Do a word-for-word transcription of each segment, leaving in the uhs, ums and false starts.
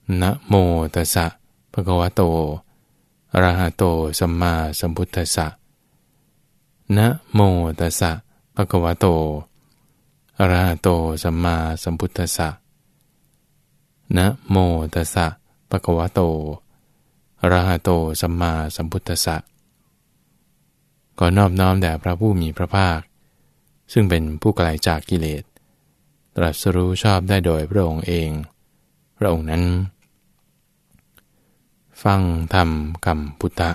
นะโมตัสสะภะคะวะโตอะระหะโตสัมมาสัมพุทธัสสะนะโมตัสสะภะคะวะโตอะระหะโตสัมมาสัมพุทธัสสะนะโมตัสสะภะคะวะโตอะระหะโตสัมมาสัมพุทธัสสะขอนอบน้อมแด่พระผู้มีพระภาคซึ่งเป็นผู้ไกลจากกิเลสตรัสรู้ชอบได้โดยพระองค์เองพระองค์นั้นฟังธรรมคำพุทธะ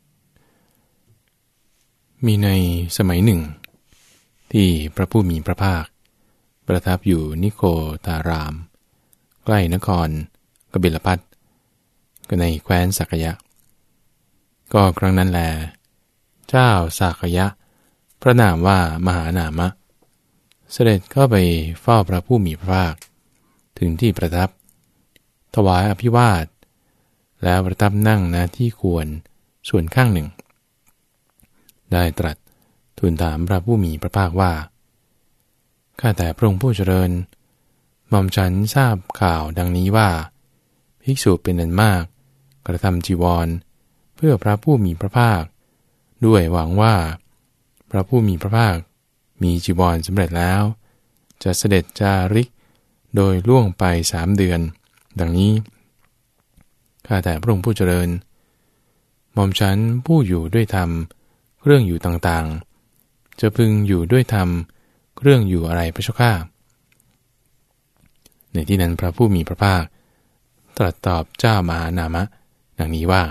มีในสมัยหนึ่งที่พระผู้มีพระภาคประทับอยู่นิโคตารามใกล้นครกบิลพัสก็ในแคว้นสักยะก็ครั้งนั้นแลเจ้าสักยะพระนามว่ามหานามะเสด็จเข้าไปเฝ้าพระผู้มีพระภาคถึงที่ประทับถวายอภิวาทแล้วประทับนั่งณที่ควรส่วนข้างหนึ่งได้ตรัสทูลถามพระผู้มีพระภาคว่าข้าแต่พระองค์ผู้เจริญหม่อมฉันทราบข่าวดังนี้ว่าภิกษุเป็นอันมากกระทำจีวรเพื่อพระผู้มีพระภาคด้วยหวังว่าพระผู้มีพระภาคมีจีวรสำเร็จแล้วจะเสด็จจาริกโดยล่วงไปสามเดือนดังนี้ข้าแต่พระองค์ผู้เจริญหม่อมฉันผู้อยู่ด้วยธรรมเครื่องอยู่ต่างๆจะพึงอยู่ด้วยธรรมเครื่องอยู่อะไรพระเจ้าข้าในที่นั้นพระผู้มีพระภาคตรัสตอบเจ้ามหานามะดังนี้ว่า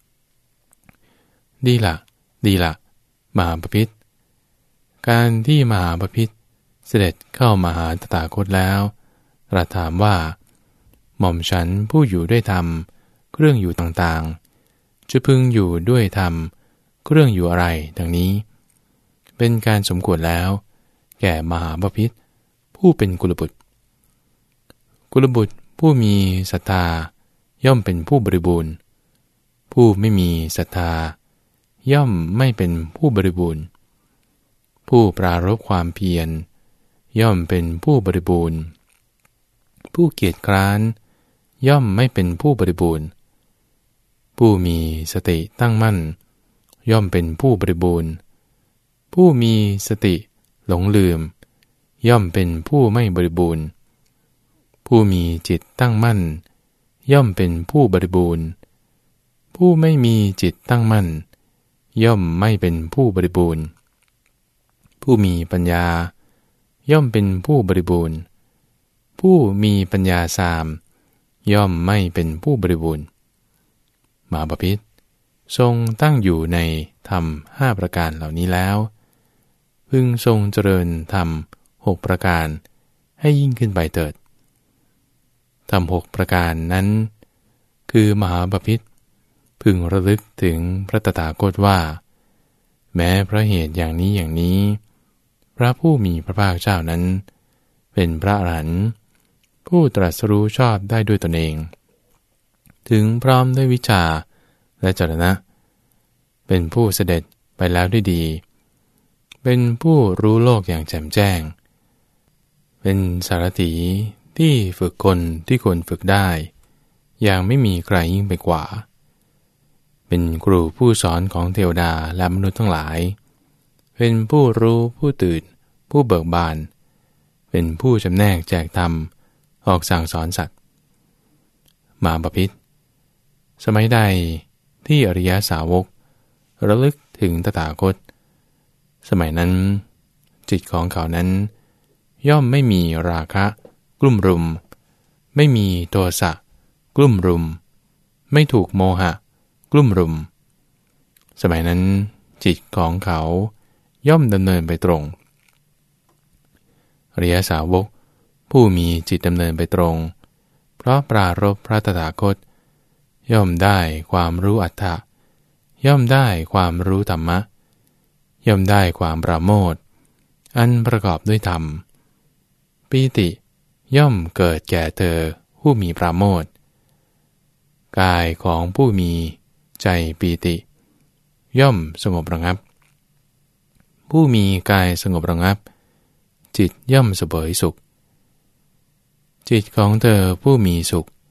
ดีละดีละมหาบพิตรการที่มหาบพิตรเสด็จเข้ามาหาตถาคตแล้วตรัสถามว่าหม่อมฉันผู้อยู่ด้วยธรรมเครื่องอยู่ต่างๆจะพึงอยู่ด้วยธรรมเครื่องอยู่อะไรดังนี้เป็นการสมควรแล้วแก่มหาบพิตรผู้เป็นกุลบุตรกุลบุตรผู้มีศรัทธาย่อมเป็นผู้บริบูรณ์ผู้ไม่มีศรัทธาย่อมไม่เป็นผู้บริบูรณ์ผู้ปรารภความเพียรย่อมเป็นผู้บริบูรณ์ผู้เกียจคร้านย่อมไม่เป็นผู้บริบูรณ์ผู้มีสติตั้งมั่นย่อมเป็นผู้บริบูรณ์ผู้มีสติหลงลืมย่อมเป็นผู้ไม่บริบูรณ์ผู้มีจิตตั้งมั่นย่อมเป็นผู้บริบูรณ์ผู้ไม่มีจิตตั้งมั่นย่อมไม่เป็นผู้บริบูรณ์ผู้มีปัญญาย่อมเป็นผู้บริบูรณ์ผู้มีปัญญาสามย่อมไม่เป็นผู้บริบูรณ์มหาบพิตรทรงตั้งอยู่ในธรรมห้าประการเหล่านี้แล้วพึงทรงเจริญธรรมหกประการให้ยิ่งขึ้นไปเถิดธรรมหกประการนั้นคือมหาบพิตรพึงระลึกถึงพระตถาคตว่าแม้เพราะเหตุอย่างนี้อย่างนี้พระผู้มีพระภาคเจ้านั้นเป็นพระอรหันต์ผู้ตรัสรู้ชอบได้ด้วยตนเองถึงพร้อมด้วยวิชาและจรณะเป็นผู้เสด็จไปแล้วด้วยดีเป็นผู้รู้โลกอย่างแจ่มแจ้งเป็นสารถีที่ฝึกคนที่ควรฝึกได้อย่างไม่มีใครยิ่งไปกว่าเป็นครูผู้สอนของเทวดาและมนุษย์ทั้งหลายเป็นผู้รู้ผู้ตื่นผู้เบิกบานเป็นผู้จำแนกแจกธรรมออกสั่งสอนสัตว์มหาบพิตรสมัยใดที่อริยสาวกระลึกถึงตถาคตสมัยนั้นจิตของเขานั้นย่อมไม่มีราคะกลุ่มรุมไม่มีโทสะกลุ่มรุมไม่ถูกโมหะกลุ่มรุมสมัยนั้นจิตของเขาย่อมดำเนินไปตรงอริยสาวกผู้มีจิตดำเนินไปตรงเพราะปรารภพระตถาคตย่อมได้ความรู้อัตถะย่อมได้ความรู้ธรรมะย่อมได้ความปราโมทย์อันประกอบด้วยธรรมปีติย่อมเกิดแก่เธอผู้มีปราโมทย์กายของผู้มีใจปีติย่อมสงบระงับผู้มีกายสงบระงับจิตย่อมเสวยสุขจิตของเธอผู้มีสุข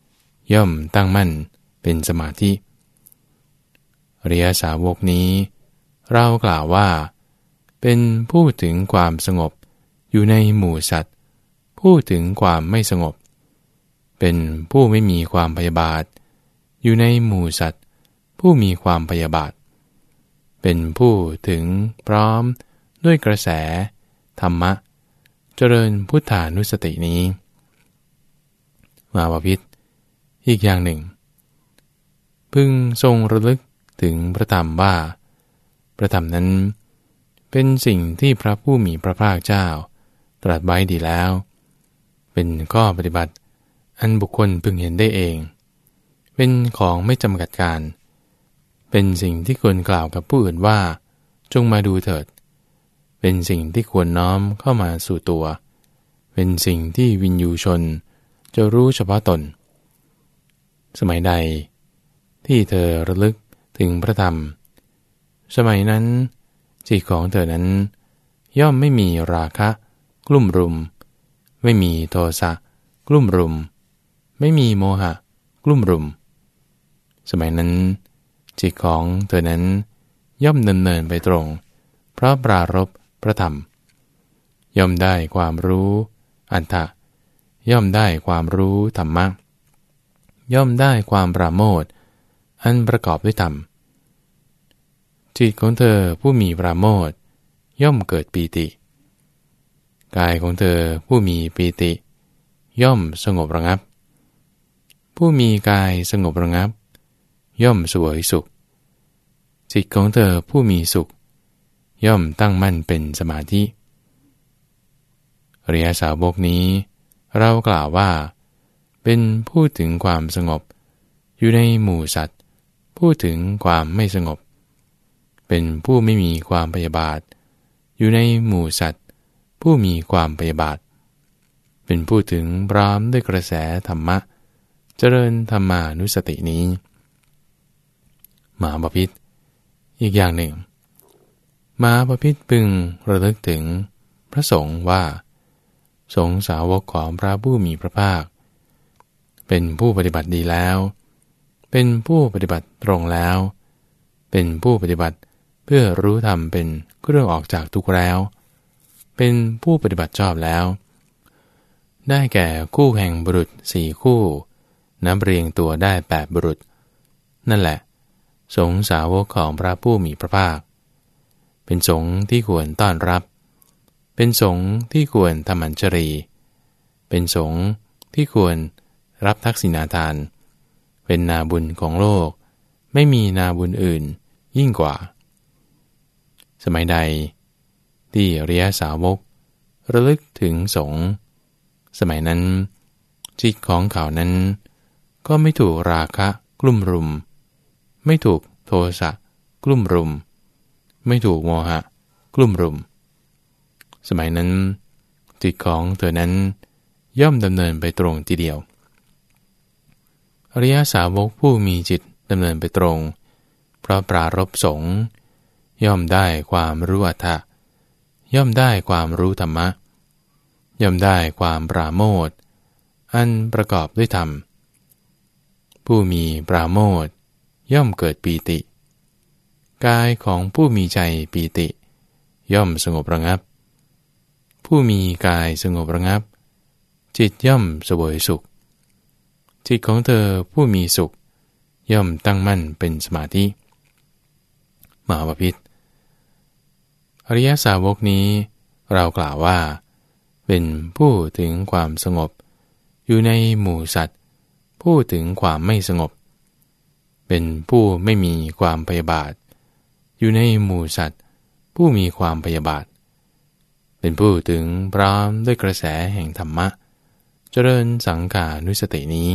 ย่อมตั้งมั่นเป็นสมาธิอริยสาวกนี้เรากล่าวว่าเป็นผู้ถึงความสงบอยู่ในหมู่สัตว์ผู้ถึงความไม่สงบเป็นผู้ไม่มีความพยาบาทอยู่ในหมู่สัตว์ผู้มีความพยาบาทเป็นผู้ถึงพร้อมด้วยกระแสธรรมะเจริญพุทธานุสตินี้มาบพิตรอีกอย่างหนึ่งพึงทรงระลึกถึงพระธรรมว่าพระธรรมนั้นเป็นสิ่งที่พระผู้มีพระภาคเจ้าตรัสไว้ดีแล้วเป็นข้อปฏิบัติอันบุคคลพึงเห็นได้เองเป็นของไม่จำกัดการเป็นสิ่งที่ควรกล่าวกับผู้อื่นว่าจงมาดูเถิดเป็นสิ่งที่ควรน้อมเข้ามาสู่ตัวเป็นสิ่งที่วินยูชนจะรู้เฉพาะตนสมัยใดที่เธอระลึกถึงพระธรรมสมัยนั้นจิตของเธอนั้นย่อมไม่มีราคะกลุ่มรุมไม่มีโทสะกลุ่มรุมไม่มีโมหะกลุ่มรุมสมัยนั้นจิตของเธอนั้นย่อมดำเนินไปตรงเพราะปรารภพระธรรมย่อมได้ความรู้อัตถะย่อมได้ความรู้ธรรมะย่อมได้ความปราโมทย์อันประกอบด้วยธรรมจิตของเธอผู้มีปราโมทย์ย่อมเกิดปีติกายของเธอผู้มีปีติย่อมสงบระงับผู้มีกายสงบระงับย่อมเสวยสุขจิตของเธอผู้มีสุขย่อมตั้งมั่นเป็นสมาธิอริยสาวกนี้เรากล่าวว่าเป็นผู้ถึงความสงบอยู่ในหมู่สัตว์ผู้ถึงความไม่สงบเป็นผู้ไม่มีความพยาบาทอยู่ในหมู่สัตว์ผู้มีความพยาบาทเป็นผู้ถึงพร้อมด้วยกระแสธรรมะเจริญธรรมานุสตินี้มหาบพิตรอีกอย่างหนึ่งมหาบพิตรพึงระลึกถึงพระสงฆ์ว่าสงฆ์สาวกของพระผู้มีพระภาคเป็นผู้ปฏิบัติดีแล้วเป็นผู้ปฏิบัติตรงแล้วเป็นผู้ปฏิบัติเพื่อรู้ธรรมเป็นเครื่องออกจากทุกข์แล้วเป็นผู้ปฏิบัติชอบแล้วได้แก่คู่แห่งบุรุษสี่คู่นับเรียงตัวได้แปดบุรุษนั่นแหละสงฆ์สาวกของพระผู้มีพระภาคเป็นสงฆ์ที่ควรต้อนรับเป็นสงฆ์ที่ควรทำอัญชลีเป็นสงฆ์ที่ควรรับทักษิณาทานเป็นนาบุญของโลกไม่มีนาบุญอื่นยิ่งกว่าสมัยใดที่อริยสาวกระลึกถึงสงฆ์สมัยนั้นจิตของเขานั้นก็ไม่ถูกราคะกลุ่มรุมไม่ถูกโทสะกลุ่มรุมไม่ถูกโมหะกลุ่มรุมสมัยนั้นจิตของเธอนั้นย่อมดำเนินไปตรงทีเดียวอริยสาวกผู้มีจิตดำเนินไปตรงเพราะปรารภสงฆ์ย่อมได้ความรู้อัตถะย่อมได้ความรู้ธรรมะย่อมได้ความปราโมทย์อันประกอบด้วยธรรมผู้มีปราโมทย์ย่อมเกิดปีติกายของผู้มีใจปีติย่อมสงบระงับผู้มีกายสงบระงับจิตย่อมเสวยสุขจิตของเธอผู้มีสุขย่อมตั้งมั่นเป็นสมาธิมหาบพิตรอริยสาวกนี้เรากล่าวว่าเป็นผู้ถึงความสงบอยู่ในหมู่สัตว์ผู้ถึงความไม่สงบเป็นผู้ไม่มีความพยาบาทอยู่ในหมู่สัตว์ผู้มีความพยาบาทเป็นผู้ถึงพร้อมด้วยกระแสแห่งธรรมะเจริญสังฆานุสตินี้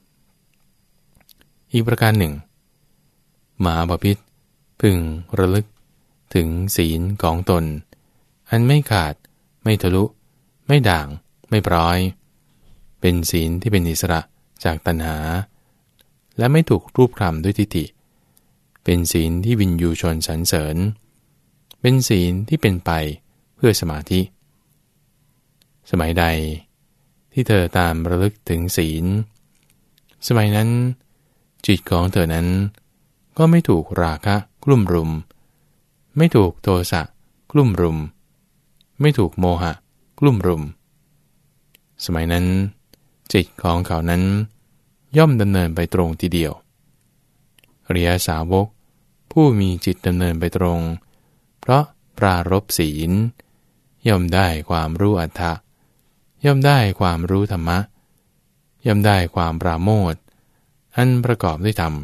อีกประการหนึ่งมหาบพิตรพึงระลึกถึงศีลของตนอันไม่ขาดไม่ทะลุไม่ด่างไม่พร้อยเป็นศีลที่เป็นอิสระจากตัณหาและไม่ถูกรูปคลำด้วยทิฏฐิเป็นศีลที่วินยูชนสรรเสริญเป็นศีลที่เป็นไปเพื่อสมาธิสมัยใดที่เธอตามระลึกถึงศีลสมัยนั้นจิตของเธอนั้นก็ไม่ถูกราคะกลุ่มรุมไม่ถูกโทสะกลุ่มรุมไม่ถูกโมหะกลุ่มรุมสมัยนั้นจิตของเขานั้นย่อมดำเนินไปตรงทีเดียวอริยสาวกผู้มีจิตดำเนินไปตรงเพราะปรารภศีลย่อมได้ความรู้อัตถะย่อมได้ความรู้ธรรมะย่อมได้ความปราโมทย์อันประกอบด้วยธรรม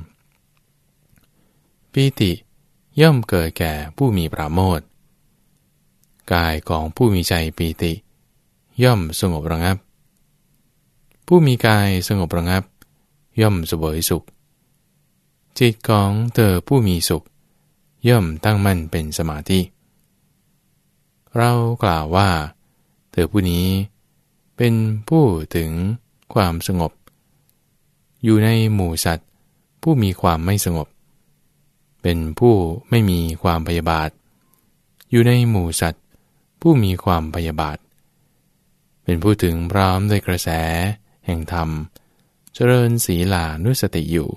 ปีติย่อมเกิดแก่ผู้มีปราโมทย์กายของผู้มีใจปีติย่อมสงบระงับผู้มีกายสงบระงับย่อมเสวยสุขจิตของเธอผู้มีสุขย่อมตั้งมั่นเป็นสมาธิเรากล่าวว่าเธอผู้นี้เป็นผู้ถึงความสงบอยู่ในหมู่สัตว์ผู้มีความไม่สงบเป็นผู้ไม่มีความพยาบาทอยู่ในหมู่สัตว์ผู้มีความพยาบาทเป็นผู้ถึงพร้อมด้วยกระแสแห่งธรรมเจริญศีลานุสติอยู่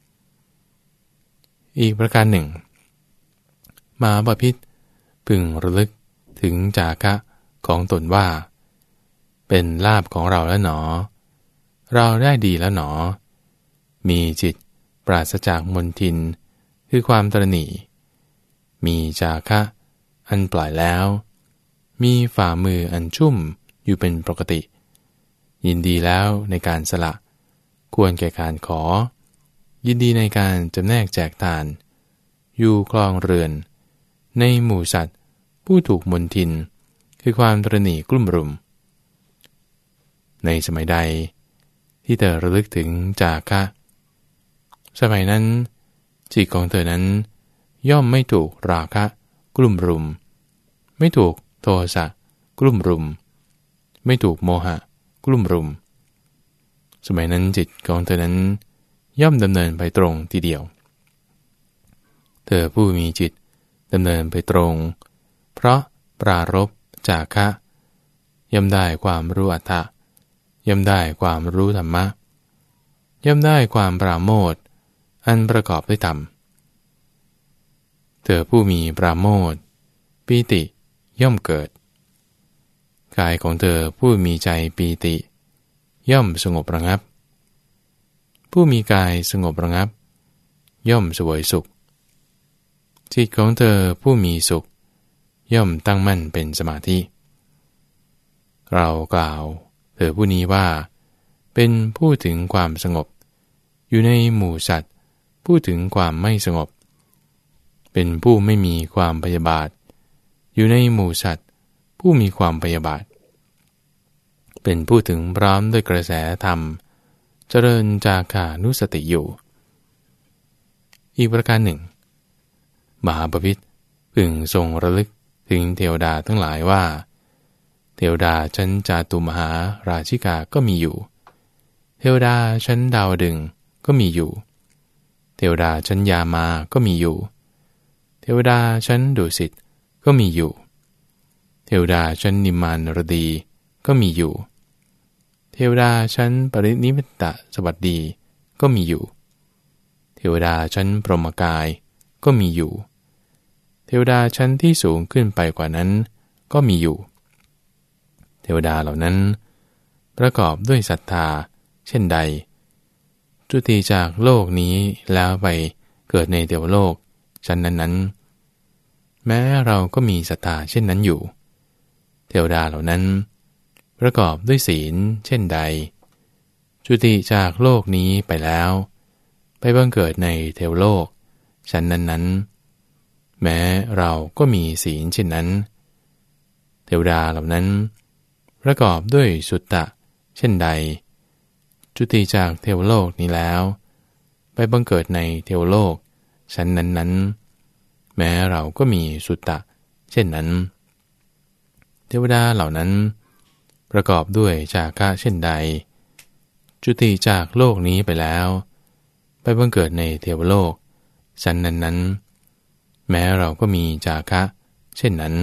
อีกประการหนึ่งมหาบพิตรพึงระลึกถึงจาคะของตนว่าเป็นลาภของเราแล้วหนอเราได้ดีแล้วหนอมีจิตปราศจากมลทินคือความตระหนี่มีจาคะอันปล่อยแล้วมีฝ่ามืออันชุ่มอยู่เป็นปกติยินดีแล้วในการสละควรแก่การขอยินดีในการจำแนกแจกทานอยู่คลองเรือนในหมู่สัตว์ผู้ถูกมลทินคือความตระหนี่กลุ่มรุมในสมัยใดที่เธอระลึกถึงจาคะสมัยนั้นจิตของเธอนั้นย่อมไม่ถูกราคะกลุ่มรุมไม่ถูกโทสะกลุ่มรุมไม่ถูกโมหะกลุ่มรุมสมัยนั้นจิตของเธอนั้นย่อมดำเนินไปตรงทีเดียวเธอผู้มีจิตดำเนินไปตรงเพราะปรารภจาคะย่อมได้ความรู้อัตถะย่อมได้ความรู้ธรรมะย่อมได้ความปราโมทย์อันประกอบด้วยธรรมเธอผู้มีปราโมทย์ปีติย่อมเกิดกายของเธอผู้มีใจปีติย่อมสงบระงับผู้มีกายสงบระงับย่อมเสวยสุขจิตของเธอผู้มีสุขย่อมตั้งมั่นเป็นสมาธิเรากล่าวเธอผู้นี้ว่าเป็นผู้ถึงความสงบอยู่ในหมู่สัตว์ผู้ถึงความไม่สงบเป็นผู้ไม่มีความพยาบาทอยู่ในหมู่สัตว์ผู้มีความพยาบาทเป็นผู้ถึงพร้อมด้วยกระแสธรรมเจริญจาคานุสติอยู่อีกประการหนึ่งมหาบพิตรพึงทรงระลึกถึงเทวดาทั้งหลายว่าเทวดาชั้นจาตุมหาราชิกาก็มีอยู่เทวดาชั้นดาวดึงก็มีอยู่เทวดาชั้นยามาก็มีอยู่เทวดาชั้นดุสิตก็มีอยู่เทวดาชั้นนิมมานรดีก็มีอยู่เทวดาชั้นปรินิพพิตสวัสดีก็มีอยู่เทวดาชั้นพรหมกายก็มีอยู่เทวดาชั้นที่สูงขึ้นไปกว่านั้นก็มีอยู่เทวดาเหล่านั้นประกอบด้วยศรัทธาเช่นใดจุติจากโลกนี้แล้วไปเกิดในเทวโลกชั้นนั้นๆแม้เราก็มีศรัทธาเช่นนั้นอยู่เทวดาเหล่านั้นประกอบด้วยศีลเช่นใดจุติจากโลกนี้ไปแล้วไปบังเกิดในเทวโลกชั้นนั้นๆแม้เราก็มีศีลเช่นนั้นเทวดาเหล่านั้นประกอบด้วยสุตตะเช่นใดจุติจากเทวโลกนี้แล้วไปบังเกิดในเทวโลกชั้นนั้นๆแม้เราก็มีสุตตะเช่นนั้นเทวดาเหล่านั้นประกอบด้วยจาคะเช่นใดจุติจากโลกนี้ไปแล้วไปบังเกิดในเทวโลกชั้นนั้นๆแม้เราก็มีจาคะเช่นนั้น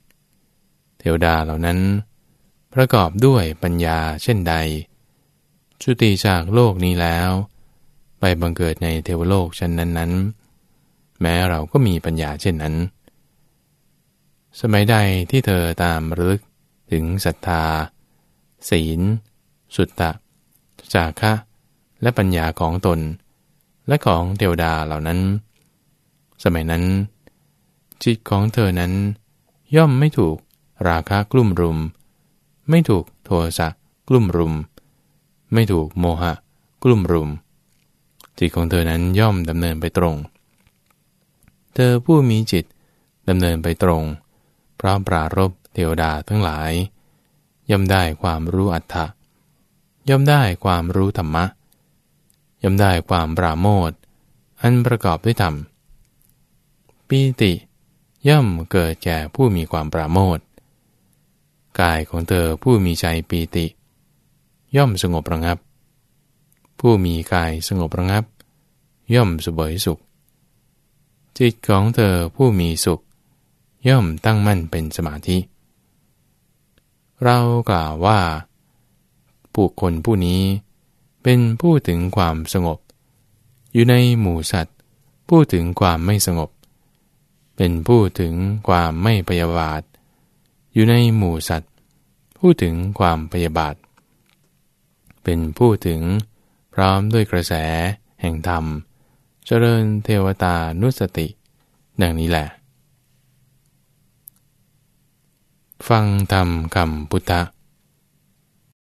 เทวดาเหล่านั้นประกอบด้วยปัญญาเช่นใดจุติจากโลกนี้แล้วไปบังเกิดในเทวโลกชั้นนั้นๆแม้เราก็มีปัญญาเช่นนั้นสมัยใดที่เธอตามระลึกถึงศรัทธาศีลสุตตะจาคะและปัญญาของตนและของเทวดาเหล่านั้นสมัยนั้นจิตของเธอนั้นย่อมไม่ถูกราคะกลุ่มรุมไม่ถูกโทสะกลุ่มรุมไม่ถูกโมหะกลุ่มรุมจิตของเธอนั้นย่อมดำเนินไปตรงเธอผู้มีจิตดำเนินไปตรงเพราะปรารภเทวดาทั้งหลายย่อมได้ความรู้อัตถะย่อมได้ความรู้ธรรมะย่อมได้ความปราโมทย์อันประกอบด้วยธรรมปีติย่อมเกิดแก่ผู้มีความปราโมทย์กายของเธอผู้มีใจปีติย่อมสงบระงับผู้มีกายสงบระงับย่อมเสวยสุขจิตของเธอผู้มีสุขย่อมตั้งมั่นเป็นสมาธิเรากล่าวว่าผู้คนผู้นี้เป็นผู้ถึงความสงบอยู่ในหมู่สัตว์ผู้ถึงความไม่สงบเป็นผู้ถึงความไม่พยาบาทอยู่ในหมู่สัตว์ผู้ถึงความพยาบาทเป็นผู้ถึงพร้อมด้วยกระแสแห่งธรรมเจริญเทวตานุสติดังนี้แหละฟังธรรมคำพุทธ